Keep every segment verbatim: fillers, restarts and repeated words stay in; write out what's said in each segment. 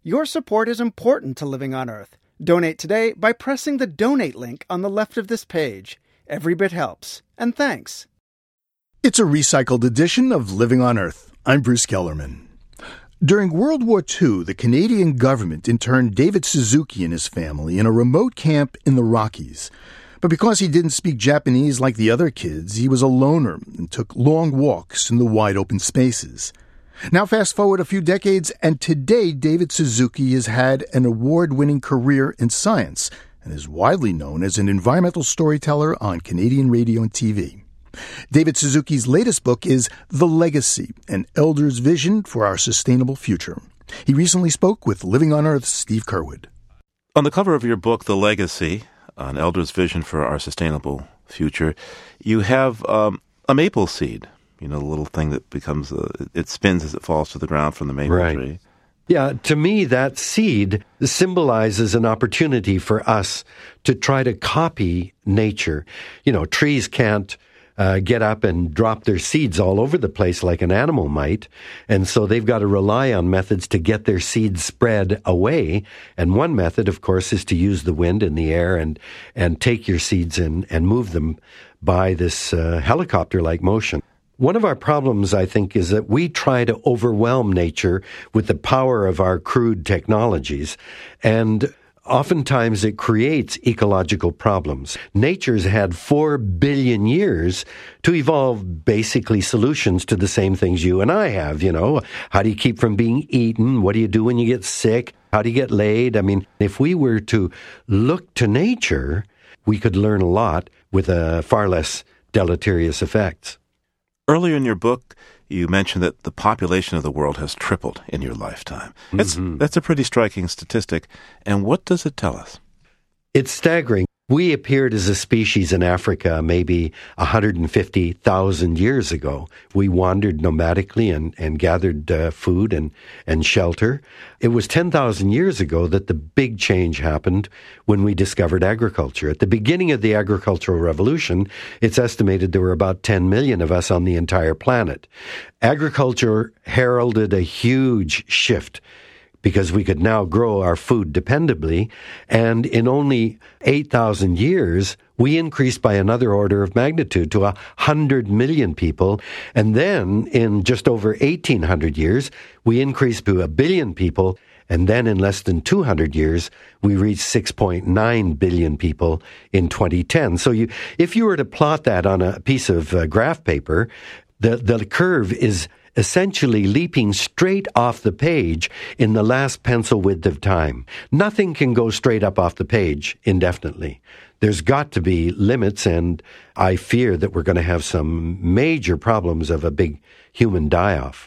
Your support is important to Living on Earth. Donate today by pressing the donate link on the left of this page. Every bit helps. And thanks. It's a recycled edition of Living on Earth. I'm Bruce Kellerman. During World War Two, the Canadian government interned David Suzuki and his family in a remote camp in the Rockies. But because he didn't speak Japanese like the other kids, he was a loner and took long walks in the wide open spaces. Now fast forward a few decades, and today David Suzuki has had an award-winning career in science and is widely known as an environmental storyteller on Canadian radio and T V. David Suzuki's latest book is The Legacy, an elder's vision for our sustainable future. He recently spoke with Living on Earth's Steve Curwood. On the cover of your book, The Legacy, an elder's vision for our sustainable future, you have um, a maple seed. You know, the little thing that becomes, a, it spins as it falls to the ground from the maple right. tree. Yeah, to me, that seed symbolizes an opportunity for us to try to copy nature. You know, trees can't uh, get up and drop their seeds all over the place like an animal might, and so they've got to rely on methods to get their seeds spread away. And one method, of course, is to use the wind and the air and, and take your seeds in and move them by this uh, helicopter-like motion. One of our problems, I think, is that we try to overwhelm nature with the power of our crude technologies, and oftentimes it creates ecological problems. Nature's had four billion years to evolve basically solutions to the same things you and I have, you know. How do you keep from being eaten? What do you do when you get sick? How do you get laid? I mean, if we were to look to nature, we could learn a lot with uh, far less deleterious effects. Earlier in your book, you mentioned that the population of the world has tripled in your lifetime. That's, mm-hmm. that's a pretty striking statistic. And what does it tell us? It's staggering. We appeared as a species in Africa maybe one hundred fifty thousand years ago. We wandered nomadically and, and gathered uh, food and, and shelter. It was ten thousand years ago that the big change happened when we discovered agriculture. At the beginning of the agricultural revolution, it's estimated there were about ten million of us on the entire planet. Agriculture heralded a huge shift because we could now grow our food dependably, and in only eight thousand years, we increased by another order of magnitude to one hundred million people, and then in just over eighteen hundred years, we increased to a billion people, and then in less than two hundred years, we reached six point nine billion people in twenty ten. So you, if you were to plot that on a piece of uh, graph paper, the, the curve is essentially leaping straight off the page in the last pencil width of time. Nothing can go straight up off the page indefinitely. There's got to be limits, and I fear that we're going to have some major problems of a big human die-off.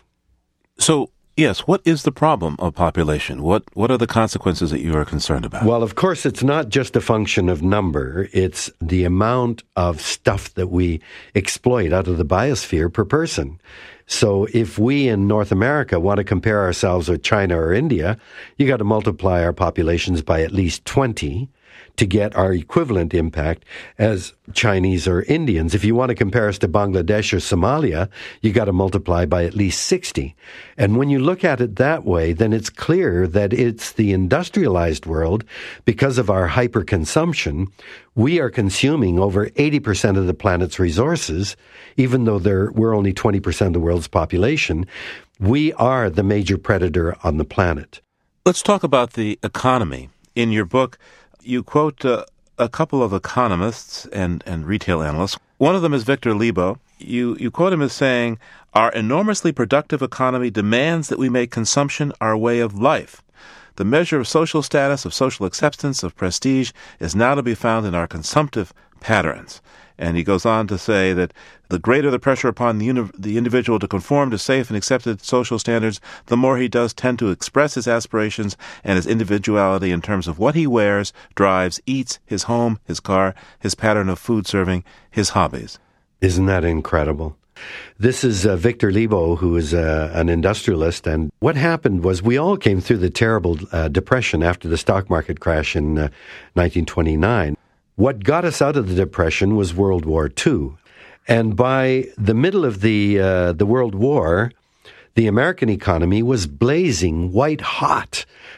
So, yes, what is the problem of population? What what are the consequences that you are concerned about? Well, of course, it's not just a function of number. It's the amount of stuff that we exploit out of the biosphere per person. So if we in North America want to compare ourselves with China or India, you got to multiply our populations by at least twenty to get our equivalent impact as Chinese or Indians. If you want to compare us to Bangladesh or Somalia, you got to multiply by at least sixty. And when you look at it that way, then it's clear that it's the industrialized world, because of our hyperconsumption, we are consuming over eighty percent of the planet's resources, even though there, we're only twenty percent of the world's population. We are the major predator on the planet. Let's talk about the economy. In your book, you quote uh, a couple of economists and, and retail analysts. One of them is Victor Lebow. You, you quote him as saying, "Our enormously productive economy demands that we make consumption our way of life. The measure of social status, of social acceptance, of prestige is now to be found in our consumptive patterns." And he goes on to say that the greater the pressure upon the, uni- the individual to conform to safe and accepted social standards, the more he does tend to express his aspirations and his individuality in terms of what he wears, drives, eats, his home, his car, his pattern of food serving, his hobbies. Isn't that incredible? This is uh, Victor Lebow, who is uh, an industrialist, and what happened was we all came through the terrible uh, depression after the stock market crash in uh, nineteen twenty-nine. What got us out of the depression was World War Two. And by the middle of the uh, the World War, the American economy was blazing white hot.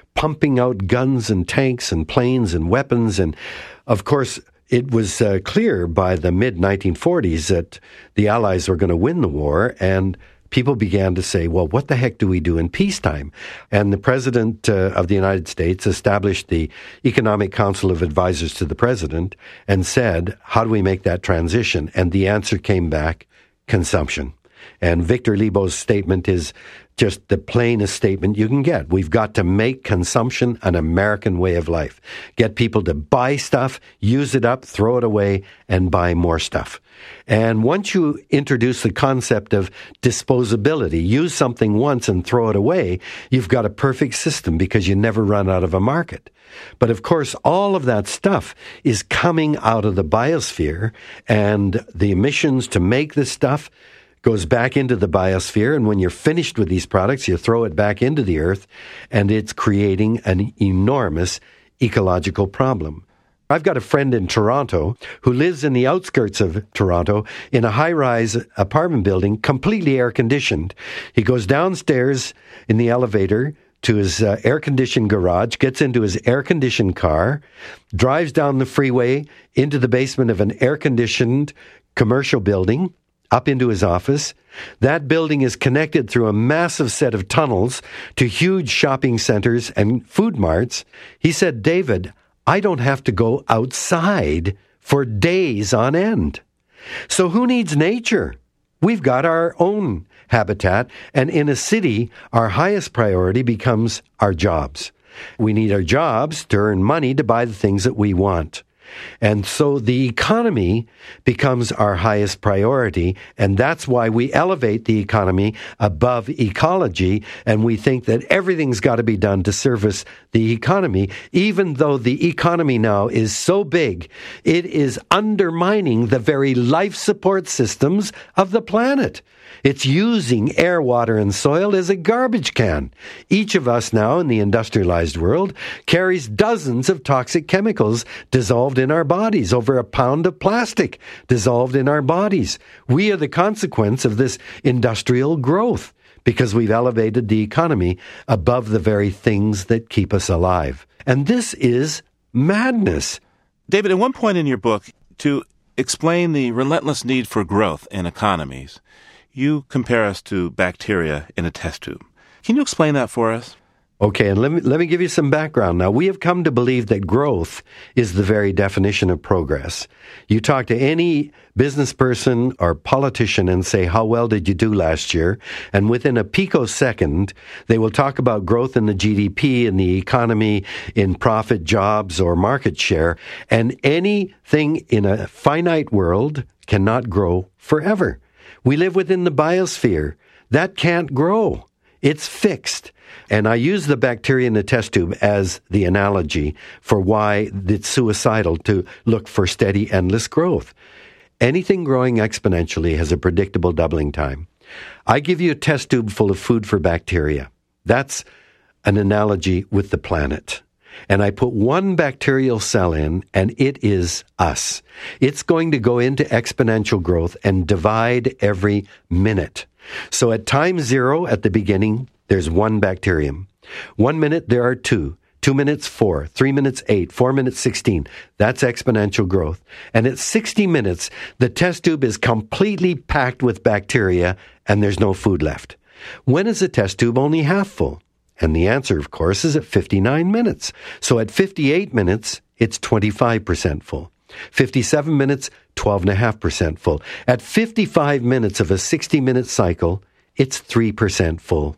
pumping out guns and tanks and planes and weapons. And, of course, it was uh, clear by the mid nineteen forties that the Allies were going to win the war, and people began to say, well, what the heck do we do in peacetime? And the President uh, of the United States established the Economic Council of Advisors to the President and said, how do we make that transition? And the answer came back, consumption. And Victor Lebo's statement is just the plainest statement you can get. We've got to make consumption an American way of life. Get people to buy stuff, use it up, throw it away, and buy more stuff. And once you introduce the concept of disposability, use something once and throw it away, you've got a perfect system because you never run out of a market. But of course, all of that stuff is coming out of the biosphere, and the emissions to make this stuff goes back into the biosphere, and when you're finished with these products, you throw it back into the earth, and it's creating an enormous ecological problem. I've got a friend in Toronto who lives in the outskirts of Toronto in a high-rise apartment building, completely air-conditioned. He goes downstairs in the elevator to his uh, air-conditioned garage, gets into his air-conditioned car, drives down the freeway into the basement of an air-conditioned commercial building, up into his office. That building is connected through a massive set of tunnels to huge shopping centers and food marts. He said, David, I don't have to go outside for days on end. So who needs nature? We've got our own habitat, and in a city, our highest priority becomes our jobs. We need our jobs to earn money to buy the things that we want. And so the economy becomes our highest priority, and that's why we elevate the economy above ecology, and we think that everything's got to be done to service the economy, even though the economy now is so big, it is undermining the very life support systems of the planet. It's using air, water, and soil as a garbage can. Each of us now in the industrialized world carries dozens of toxic chemicals dissolved in our bodies, over a pound of plastic dissolved in our bodies. We are the consequence of this industrial growth because we've elevated the economy above the very things that keep us alive. And this is madness. David, at one point in your book, to explain the relentless need for growth in economies, you compare us to bacteria in a test tube. Can you explain that for us? Okay, and let me, let me give you some background. Now, we have come to believe that growth is the very definition of progress. You talk to any business person or politician and say, how well did you do last year? And within a picosecond, they will talk about growth in the G D P, in the economy, in profit, jobs, or market share. And anything in a finite world cannot grow forever. We live within the biosphere. That can't grow. It's fixed. And I use the bacteria in the test tube as the analogy for why it's suicidal to look for steady, endless growth. Anything growing exponentially has a predictable doubling time. I give you a test tube full of food for bacteria. That's an analogy with the planet. And I put one bacterial cell in, and it is us. It's going to go into exponential growth and divide every minute. So at time zero, at the beginning, there's one bacterium. One minute, there are two. Two minutes, four. Three minutes, eight. Four minutes, sixteen. That's exponential growth. And at sixty minutes, the test tube is completely packed with bacteria, and there's no food left. When is the test tube only half full? And the answer, of course, is at fifty-nine minutes. So at fifty-eight minutes, it's twenty-five percent full. fifty-seven minutes, twelve point five percent full. At fifty-five minutes of a sixty-minute cycle, it's three percent full.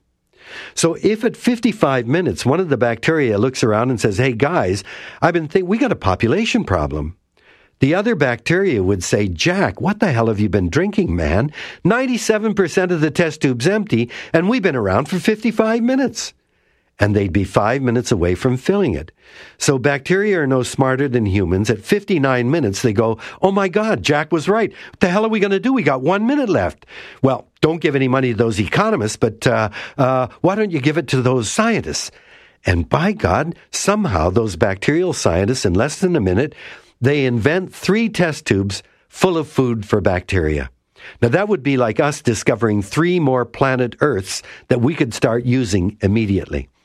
So if at fifty-five minutes, one of the bacteria looks around and says, hey, guys, I've been thinking, we got a population problem. The other bacteria would say, Jack, what the hell have you been drinking, man? ninety-seven percent of the test tube's empty, and we've been around for fifty-five minutes. And they'd be five minutes away from filling it. So bacteria are no smarter than humans. At fifty-nine minutes, they go, oh my God, Jack was right. What the hell are we going to do? We got one minute left. Well, don't give any money to those economists, but uh, uh, why don't you give it to those scientists? And by God, somehow those bacterial scientists, in less than a minute, they invent three test tubes full of food for bacteria. Now, that would be like us discovering three more planet Earths that we could start using immediately.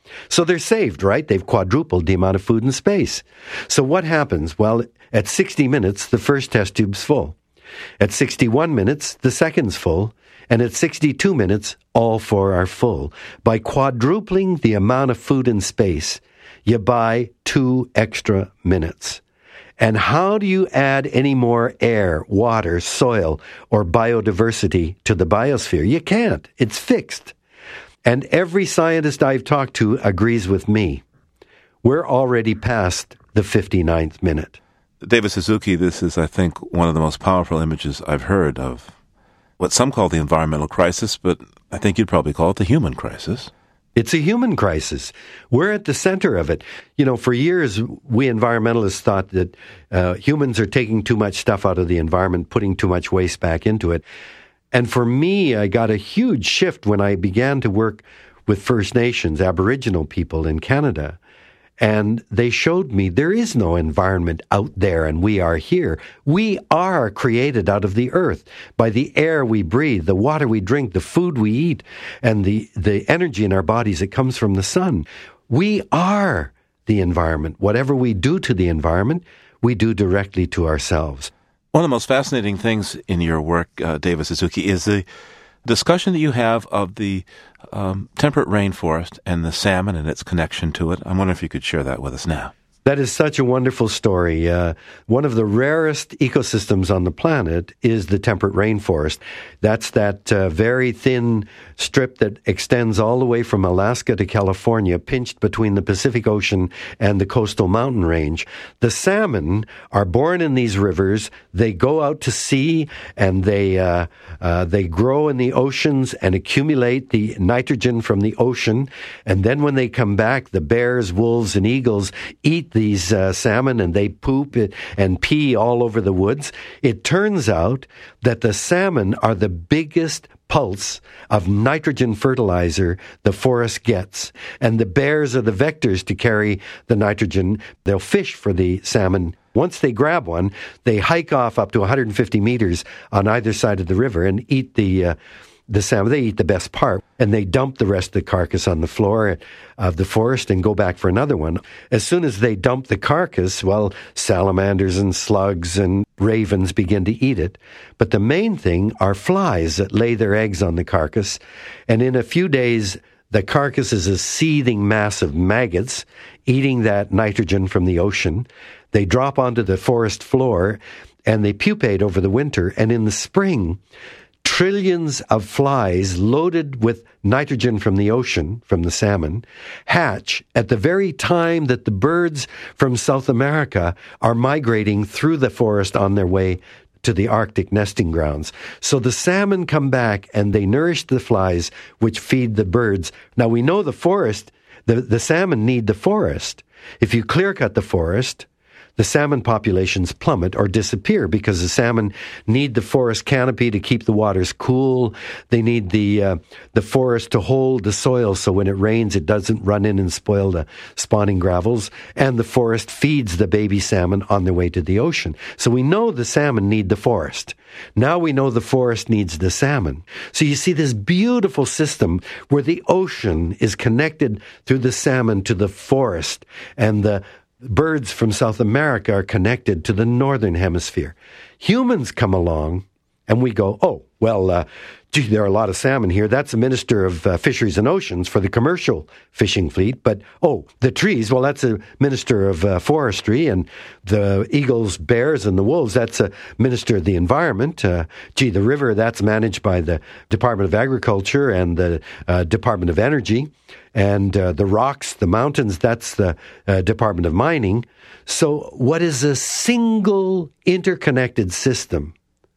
So they're saved, right? They've quadrupled the amount of food and space. So what happens? Well, at sixty minutes, the first test tube's full. At sixty-one minutes, the second's full. And at sixty-two minutes, all four are full. By quadrupling the amount of food and space, you buy two extra minutes. And how do you add any more air, water, soil, or biodiversity to the biosphere? You can't. It's fixed. And every scientist I've talked to agrees with me. We're already past the fifty-ninth minute. David Suzuki, this is, I think, one of the most powerful images I've heard of what some call the environmental crisis, but I think you'd probably call it the human crisis. It's a human crisis. We're at the center of it. You know, for years, we environmentalists thought that uh, humans are taking too much stuff out of the environment, putting too much waste back into it. And for me, I got a huge shift when I began to work with First Nations, Aboriginal people in Canada. And they showed me there is no environment out there and we are here. We are created out of the earth by the air we breathe, the water we drink, the food we eat, and the, the energy in our bodies that comes from the sun. We are the environment. Whatever we do to the environment, we do directly to ourselves. One of the most fascinating things in your work, uh, David Suzuki, is the discussion that you have of the um, temperate rainforest and the salmon and its connection to it. I wonder if you could share that with us now. That is such a wonderful story. Uh, one of the rarest ecosystems on the planet is the temperate rainforest. That's that uh, very thin strip that extends all the way from Alaska to California, pinched between the Pacific Ocean and the coastal mountain range. The salmon are born in these rivers. They go out to sea and they uh, uh, they grow in the oceans and accumulate the nitrogen from the ocean. And then when they come back, the bears, wolves, and eagles eat these uh, salmon and they poop it and pee all over the woods. It turns out that the salmon are the biggest pulse of nitrogen fertilizer the forest gets. And the bears are the vectors to carry the nitrogen. They'll fish for the salmon. Once they grab one, they hike off up to one hundred fifty meters on either side of the river and eat the uh, the salmon. They eat the best part, and they dump the rest of the carcass on the floor of the forest and go back for another one. As soon as they dump the carcass, well, salamanders and slugs and ravens begin to eat it. But the main thing are flies that lay their eggs on the carcass, and in a few days, the carcass is a seething mass of maggots eating that nitrogen from the ocean. They drop onto the forest floor, and they pupate over the winter, and in the spring, trillions of flies loaded with nitrogen from the ocean, from the salmon, hatch at the very time that the birds from South America are migrating through the forest on their way to the Arctic nesting grounds. So the salmon come back and they nourish the flies, which feed the birds. Now we know the forest, the, the salmon need the forest. If you clear cut the forest, the salmon populations plummet or disappear because the salmon need the forest canopy to keep the waters cool. They need the uh, the forest to hold the soil so when it rains it doesn't run in and spoil the spawning gravels. And the forest feeds the baby salmon on their way to the ocean. So we know the salmon need the forest. Now we know the forest needs the salmon. So you see this beautiful system where the ocean is connected through the salmon to the forest, and the birds from South America are connected to the northern hemisphere. Humans come along and we go, oh, well, uh, gee, there are a lot of salmon here. That's the Minister of uh, Fisheries and Oceans for the commercial fishing fleet. But, oh, the trees, well, that's a Minister of uh, Forestry. And the eagles, bears, and the wolves, that's a Minister of the Environment. Uh, gee, the river, that's managed by the Department of Agriculture and the uh, Department of Energy. And uh, the rocks, the mountains, that's the uh, Department of Mining. So what is a single interconnected system?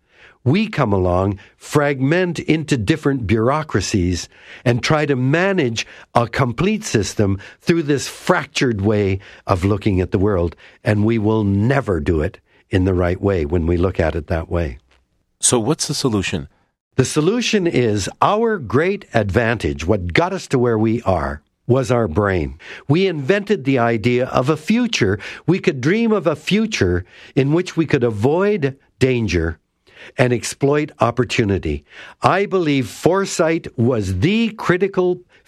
We come along, fragment into different bureaucracies, and try to manage a complete system through this fractured way of looking at the world. And we will never do it in the right way when we look at it that way. So what's the solution? The solution is our great advantage, what got us to where we are, was our brain. We invented the idea of a future. We could dream of a future in which we could avoid danger and exploit opportunity. I believe foresight was the critical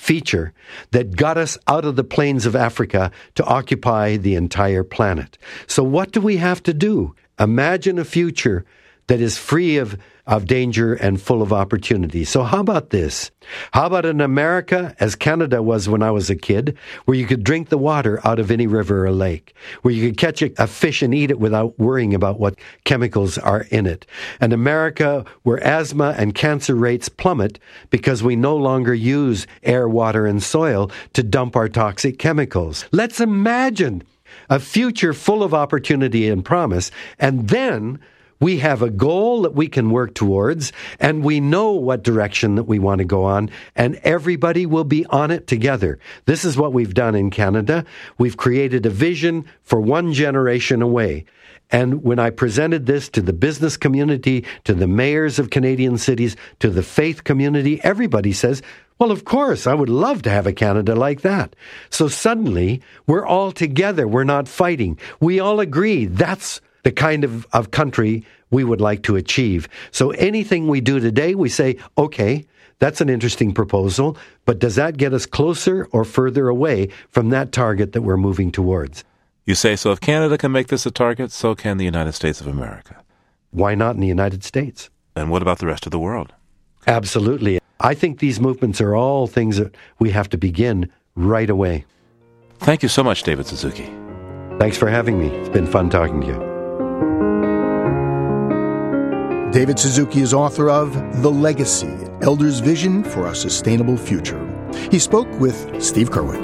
feature that got us out of the plains of Africa to occupy the entire planet. So what do we have to do? Imagine a future that is free of, of danger and full of opportunity. So how about this? How about an America, as Canada was when I was a kid, where you could drink the water out of any river or lake, where you could catch a, a fish and eat it without worrying about what chemicals are in it. An America where asthma and cancer rates plummet because we no longer use air, water, and soil to dump our toxic chemicals. Let's imagine a future full of opportunity and promise, and then we have a goal that we can work towards, and we know what direction that we want to go on, and everybody will be on it together. This is what we've done in Canada. We've created a vision for one generation away. And when I presented this to the business community, to the mayors of Canadian cities, to the faith community, everybody says, well, of course, I would love to have a Canada like that. So suddenly, we're all together. We're not fighting. We all agree that's the kind of, of country we would like to achieve. So anything we do today, we say, okay, that's an interesting proposal, but does that get us closer or further away from that target that we're moving towards? You say, so if Canada can make this a target, so can the United States of America. Why not in the United States? And what about the rest of the world? Absolutely. I think these movements are all things that we have to begin right away. Thank you so much, David Suzuki. Thanks for having me. It's been fun talking to you. David Suzuki is author of The Legacy, Elders' Vision for a Sustainable Future. He spoke with Steve Curwood.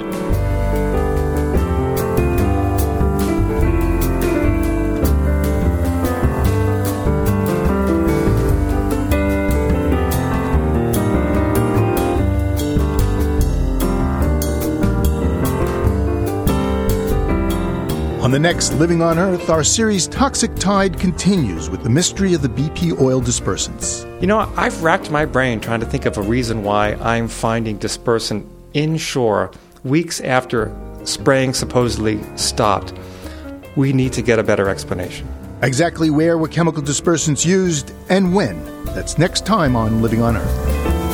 On the next Living on Earth, our series Toxic Tide continues with the mystery of the B P oil dispersants. You know, I've racked my brain trying to think of a reason why I'm finding dispersant inshore weeks after spraying supposedly stopped. We need to get a better explanation. Exactly where were chemical dispersants used and when? That's next time on Living on Earth.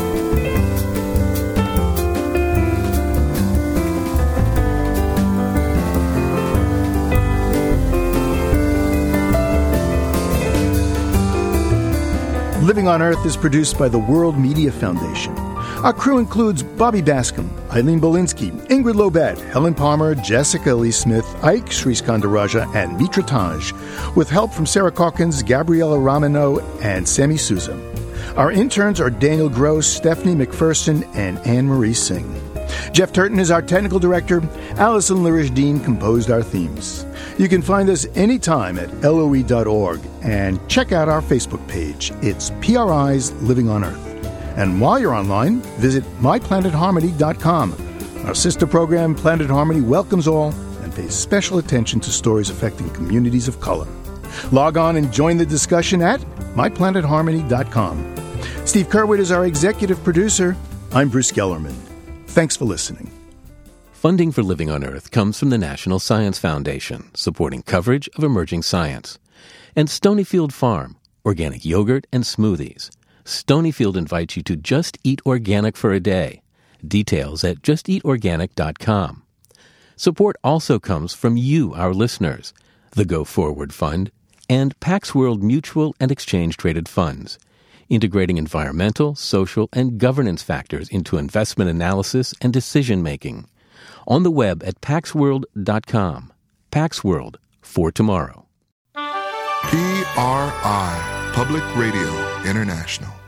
Living on Earth is produced by the World Media Foundation. Our crew includes Bobby Bascom, Eileen Bolinsky, Ingrid Lobet, Helen Palmer, Jessica Lee Smith, Ike Sriskandaraja, and Mitra Taj, with help from Sarah Calkins, Gabriella Ramino, and Sammy Souza. Our interns are Daniel Gross, Stephanie McPherson, and Anne-Marie Singh. Jeff Turton is our technical director. Allison Lirish-Dean composed our themes. You can find us anytime at L O E dot org and check out our Facebook page. It's P R I's Living on Earth. And while you're online, visit my planet harmony dot com. Our sister program, Planet Harmony, welcomes all and pays special attention to stories affecting communities of color. Log on and join the discussion at my planet harmony dot com. Steve Curwood is our executive producer. I'm Bruce Gellerman. Thanks for listening. Funding for Living on Earth comes from the National Science Foundation, supporting coverage of emerging science. And Stonyfield Farm, organic yogurt and smoothies. Stonyfield invites you to just eat organic for a day. Details at just eat organic dot com. Support also comes from you, our listeners, the Go Forward Fund, and Pax World Mutual and Exchange Traded Funds, integrating environmental, social, and governance factors into investment analysis and decision-making. On the web at pax world dot com. Pax World, for tomorrow. P R I, Public Radio International.